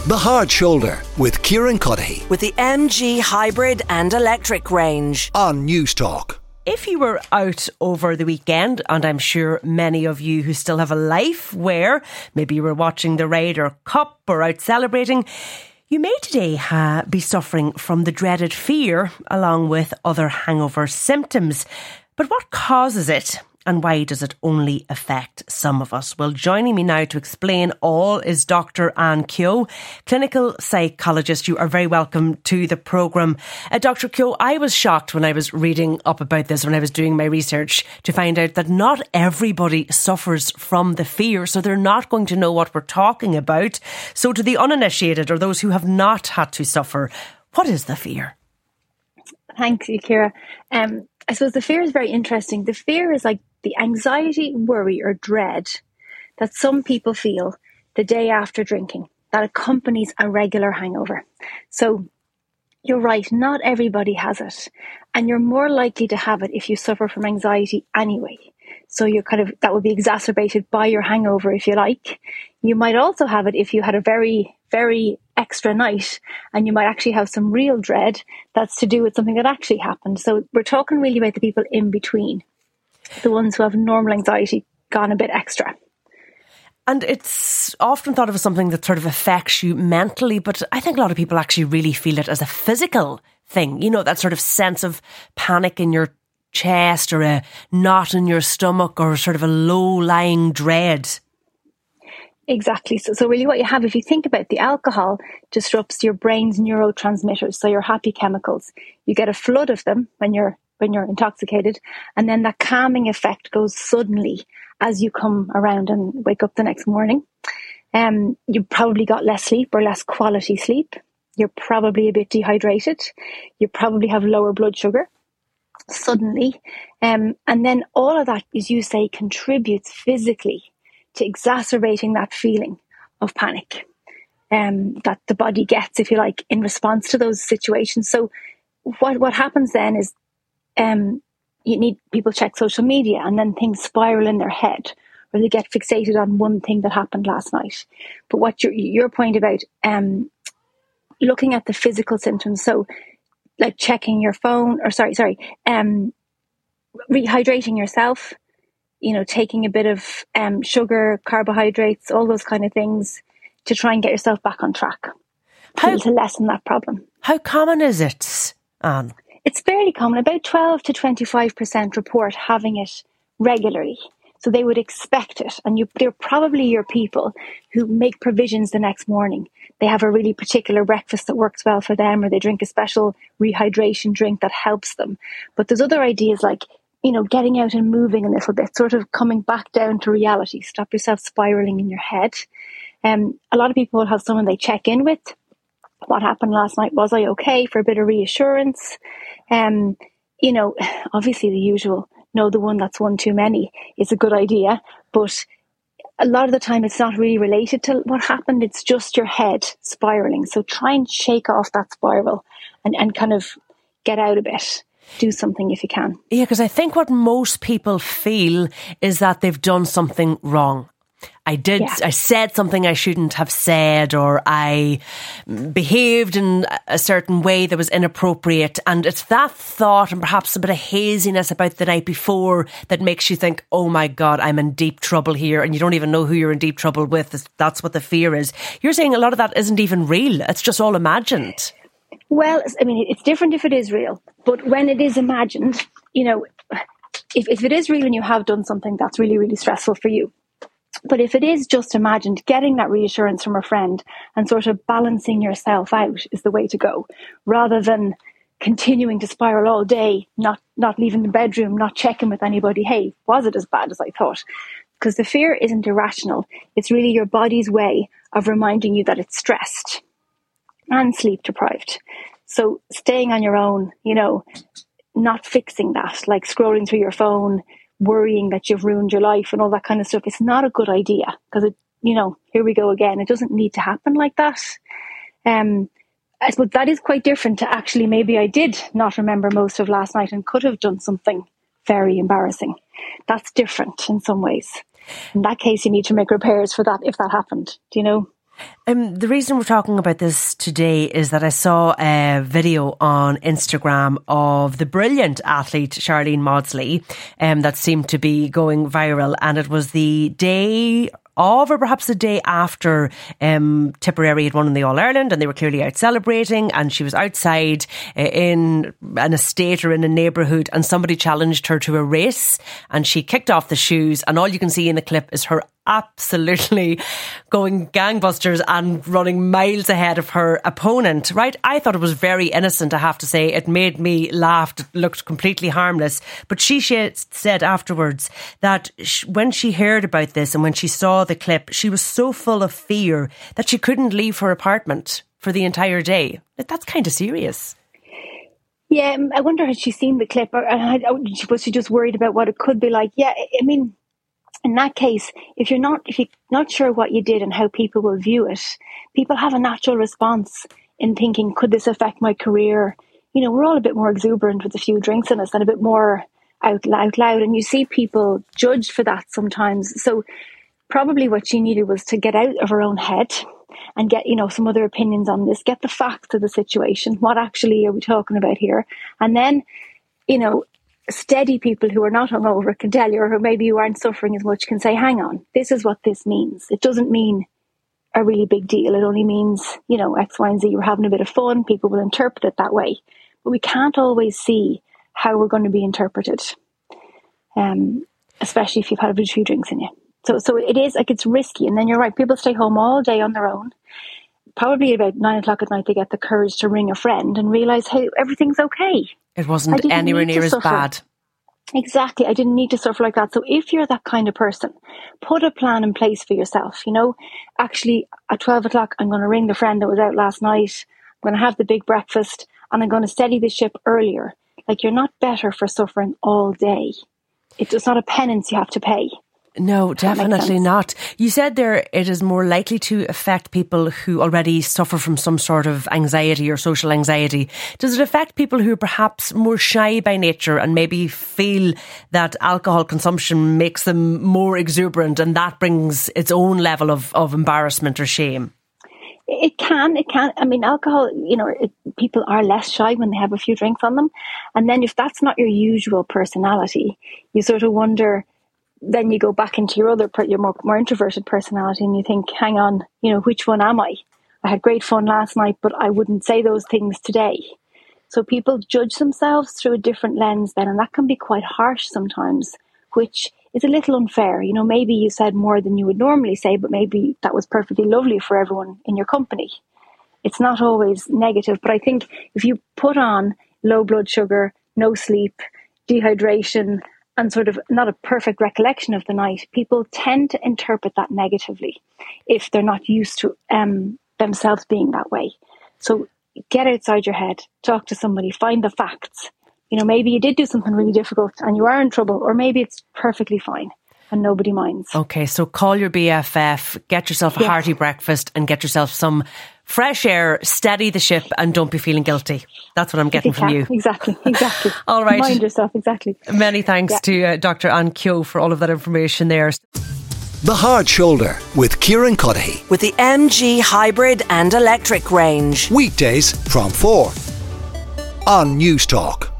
The Hard Shoulder with Kieran Cuddihy with the MG hybrid and electric range on News Talk. If you were out over the weekend, and I'm sure many of you who still have a life where maybe you were watching the Ryder Cup or out celebrating, you may today be suffering from the dreaded fear along with other hangover symptoms. But what causes it? And why does it only affect some of us? Well, joining me now to explain all is Dr. Anne Keogh, clinical psychologist. You are very welcome to the programme. Dr. Keogh, I was shocked when I was reading up about this, when I was doing my research, to find out that not everybody suffers from the fear, so they're not going to know what we're talking about. So to the uninitiated or those who have not had to suffer, what is the fear? Thank you, Kira. I suppose the fear is very interesting. The fear is like the anxiety, worry or dread that some people feel the day after drinking that accompanies a regular hangover. So you're right, not everybody has it. And you're more likely to have it if you suffer from anxiety anyway. So you're that would be exacerbated by your hangover, if you like. You might also have it if you had a very, very extra night and you might actually have some real dread that's to do with something that actually happened. So we're talking really about the people in between, the ones who have normal anxiety gone a bit extra. And it's often thought of as something that sort of affects you mentally, but I think a lot of people actually really feel it as a physical thing. You know, that sort of sense of panic in your chest or a knot in your stomach or sort of a low-lying dread. Exactly. So really what you have, if you think about the alcohol, disrupts your brain's neurotransmitters, so your happy chemicals. You get a flood of them when you're intoxicated, and then that calming effect goes suddenly as you come around and wake up the next morning. You probably got less sleep or less quality sleep. You're probably a bit dehydrated. You probably have lower blood sugar suddenly. And then all of that, as you say, contributes physically to exacerbating that feeling of panic that the body gets, if you like, in response to those situations. So what happens then is people check social media and then things spiral in their head, or they get fixated on one thing that happened last night. But what your point about looking at the physical symptoms, so like checking your phone, or rehydrating yourself, taking a bit of sugar, carbohydrates, all those kind of things to try and get yourself back on track to lessen that problem. How common is it, Anne? It's fairly common. About 12 to 25% report having it regularly. So they would expect it. And they're probably your people who make provisions the next morning. They have a really particular breakfast that works well for them, or they drink a special rehydration drink that helps them. But there's other ideas like, getting out and moving a little bit, sort of coming back down to reality. Stop yourself spiraling in your head. A lot of people will have someone they check in with. What happened last night? Was I okay? For a bit of reassurance. Obviously the usual, no, the one that's one too many is a good idea. But a lot of the time it's not really related to what happened. It's just your head spiraling. So try and shake off that spiral and kind of get out a bit. Do something if you can. Yeah, because I think what most people feel is that they've done something wrong. I said something I shouldn't have said, or I behaved in a certain way that was inappropriate. And it's that thought and perhaps a bit of haziness about the night before that makes you think, oh my God, I'm in deep trouble here. And you don't even know who you're in deep trouble with. That's what the fear is. You're saying a lot of that isn't even real. It's just all imagined. Well, I mean, it's different if it is real. But when it is imagined, if it is real and you have done something that's really, really stressful for you. But if it is just imagined, getting that reassurance from a friend and sort of balancing yourself out is the way to go, rather than continuing to spiral all day, not leaving the bedroom, not checking with anybody, hey, was it as bad as I thought? Because the fear isn't irrational. It's really your body's way of reminding you that it's stressed and sleep deprived. So staying on your own, not fixing that, like scrolling through your phone, worrying that you've ruined your life and all that kind of stuff, it's not a good idea, because here we go again. It doesn't need to happen like that. I suppose that is quite different to actually maybe I did not remember most of last night and could have done something very embarrassing. That's different in some ways. In that case, you need to make repairs for that if that happened, do you know? The reason we're talking about this today is that I saw a video on Instagram of the brilliant athlete Charlene Maudsley that seemed to be going viral, and it was the day of, or perhaps the day after, Tipperary had won in the All-Ireland, and they were clearly out celebrating, and she was outside in an estate or in a neighbourhood, and somebody challenged her to a race, and she kicked off the shoes, and all you can see in the clip is her absolutely going gangbusters and running miles ahead of her opponent, right? I thought it was very innocent, I have to say. It made me laugh. It looked completely harmless. But she said afterwards that when she heard about this and when she saw the clip, she was so full of fear that she couldn't leave her apartment for the entire day. That's kind of serious. Yeah, I wonder, had she seen the clip, or was she just worried about what it could be like? Yeah, I mean, in that case, if you're not sure what you did and how people will view it, people have a natural response in thinking, could this affect my career? You know, we're all a bit more exuberant with a few drinks in us and a bit more out loud. And you see people judged for that sometimes. So probably what she needed was to get out of her own head and get, some other opinions on this, get the facts of the situation. What actually are we talking about here? And then, steady people who are not hungover can tell you, or who maybe you aren't suffering as much, can say, hang on, this is what this means. It doesn't mean a really big deal. It only means, X, Y, and Z. We're having a bit of fun. People will interpret it that way. But we can't always see how we're going to be interpreted, especially if you've had a few drinks in you. So it is, it's risky. And then you're right, people stay home all day on their own. Probably about 9 o'clock at night, they get the courage to ring a friend and realise, hey, everything's okay. It wasn't anywhere near as bad. Exactly. I didn't need to suffer like that. So if you're that kind of person, put a plan in place for yourself. Actually at 12 o'clock, I'm going to ring the friend that was out last night. I'm going to have the big breakfast and I'm going to steady the ship earlier. Like, you're not better for suffering all day. It's not a penance you have to pay. No, definitely not. You said there it is more likely to affect people who already suffer from some sort of anxiety or social anxiety. Does it affect people who are perhaps more shy by nature and maybe feel that alcohol consumption makes them more exuberant and that brings its own level of embarrassment or shame? It can. I mean, alcohol, people are less shy when they have a few drinks on them. And then if that's not your usual personality, you sort of wonder, then you go back into your more introverted personality and you think, hang on, which one am I? I had great fun last night, but I wouldn't say those things today. So people judge themselves through a different lens then, and that can be quite harsh sometimes, which is a little unfair. Maybe you said more than you would normally say, but maybe that was perfectly lovely for everyone in your company. It's not always negative, but I think if you put on low blood sugar, no sleep, dehydration, and sort of not a perfect recollection of the night, people tend to interpret that negatively if they're not used to themselves being that way. So get outside your head, talk to somebody, find the facts. Maybe you did do something really difficult and you are in trouble, or maybe it's perfectly fine and nobody minds. Okay, so call your BFF, get yourself a hearty breakfast and get yourself some fresh air, steady the ship and don't be feeling guilty. That's what I'm getting from you. Exactly. All right. Mind yourself, exactly. Many thanks to Dr. Anne Keogh for all of that information there. The Hard Shoulder with Kieran Cuddihy. With the MG hybrid and electric range. Weekdays from 4 on News Talk.